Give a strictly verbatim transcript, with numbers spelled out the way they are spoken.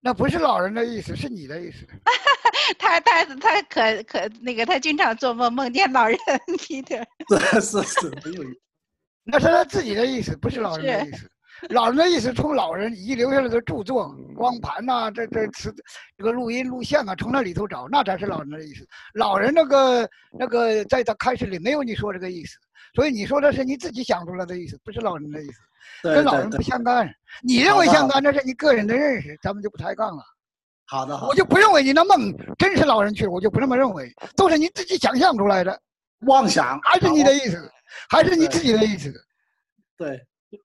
那不是老人的意思，是你的意思。 他他他可可那个，他经常做梦，梦见老人皮特。 是是是，很有意思。 那是他自己的意思，不是老人的意思。老人的意思从老人遗留下来的著作、光盘呐、啊，这这词、这个录音录像啊，从那里头找，那才是老人的意思。老人那个那个，在他开始里没有你说这个意思，所以你说的是你自己想出来的意思，不是老人的意思，跟老人不相干。你认为相干，那是你个人的认识，咱们就不抬杠了。 好的，好的。 我就不认为你的梦真是老人去了，我就不这么认为，都是你自己想象出来的， 妄想， 还是你的意思，还是你自己的意思。 对。